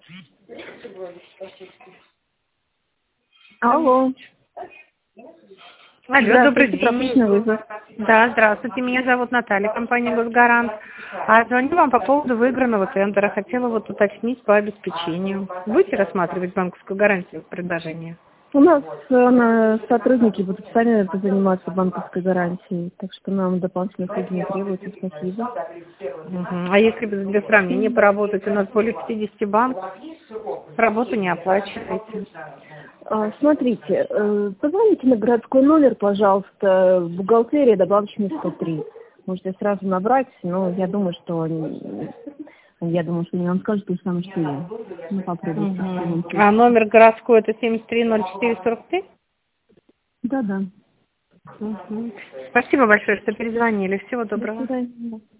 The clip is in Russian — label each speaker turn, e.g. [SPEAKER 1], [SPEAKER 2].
[SPEAKER 1] Алло.
[SPEAKER 2] Алло, добрый день.
[SPEAKER 1] Пропущенный вызов.
[SPEAKER 2] Да, здравствуйте, меня зовут Наталья, компания «Госгарант». Звоню вам по поводу выигранного тендера. Хотела вот уточнить по обеспечению. Будете рассматривать банковскую гарантию в предложении?
[SPEAKER 1] У нас сотрудники будут сами это заниматься банковской гарантией, так что нам дополнительных услуги не требуется. Спасибо.
[SPEAKER 2] А если для сравнения поработать, у нас более 50 банков, работу не оплачиваете.
[SPEAKER 1] Смотрите, позвоните на городской номер, пожалуйста, бухгалтерия, добавочный 103. Можете сразу набрать, но я думаю, что они вам скажут то же самое, что я. Ну, попробуйте.
[SPEAKER 2] А номер городской это 730443?
[SPEAKER 1] Да.
[SPEAKER 2] Спасибо большое, что перезвонили. Всего доброго.
[SPEAKER 1] До свидания.